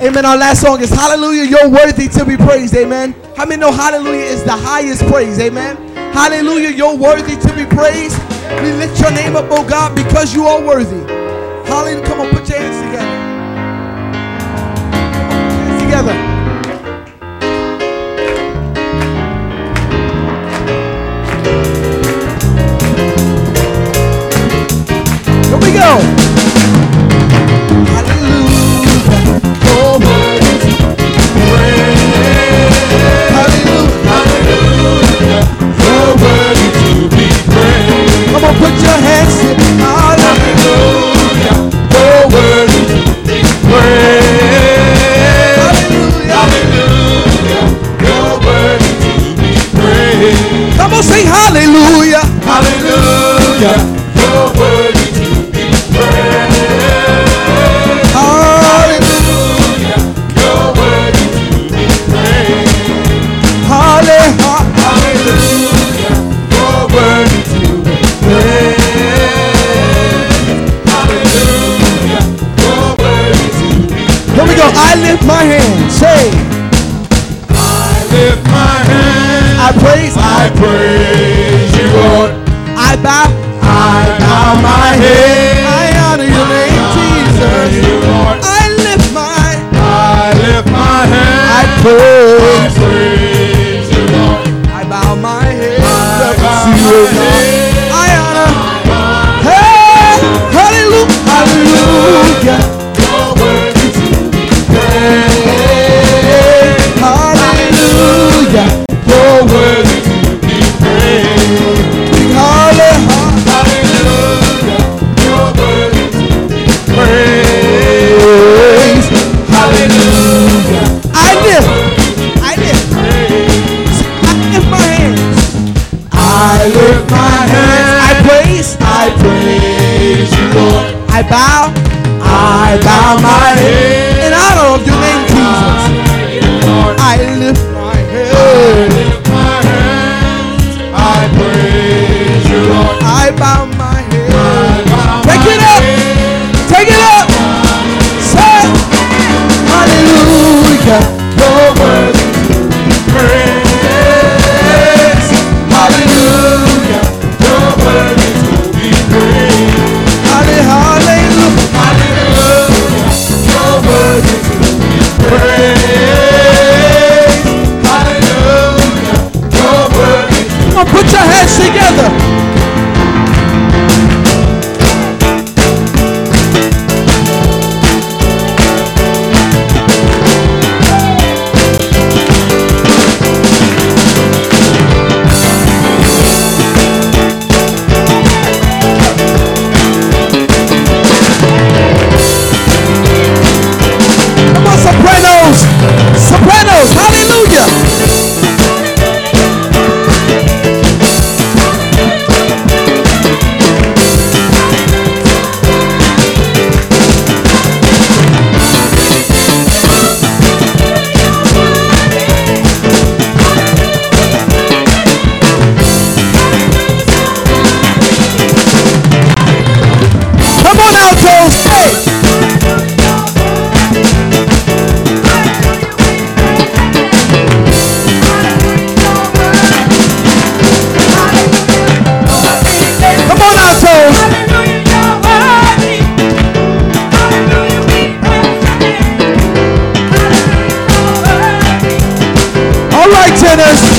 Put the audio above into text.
Amen. Our last song is Hallelujah, You're Worthy to be Praised. Amen. How many know hallelujah is the highest praise? Amen. Hallelujah, You're worthy to be praised. We lift your name up, oh God, because you are worthy. Hallelujah. Come on, put your hands together. Together. Here we go. Hallelujah, you're worthy to be praised. Hallelujah, hallelujah, you're worthy to be praised. Come on, put your hands together. Hallelujah, you're worthy to be praised. Hallelujah, you're worthy to be praised. Come on, sing hallelujah. Hallelujah, you're worthy to be praised. Hallelujah, you're worthy to be praised. Hallelujah, you're worthy to be praised. Hallelujah, you're worthy to be praised. Here we go. I lift my hands. Say, I lift my hands. I praise you, Lord. I bow my head. I honor your name, Jesus. I lift my hand. I praise you, Lord. I bow my head. I honor. Hey, hallelujah, hallelujah. You're worthy to be praised. Hallelujah, you're worthy to be praised. Hallelujah, you're worthy to be praised. Hallelujah. I lift my hands. I lift my hands. I praise you, Lord. I bow my head in honor of your name, Jesus. I lift my hands. I praise you, Lord. I bow my head. Take it up. Take it up. Say, hallelujah, you're worthy to be praised. Hallelujah, you're worthy to be praised. Hallelujah, you're worthy to be praised. Hallelujah, you're worthy. Come on, put your hands together. Come on, sopranos, hallelujah. Come on, altos, hey. Come on, altos. All right, tenors.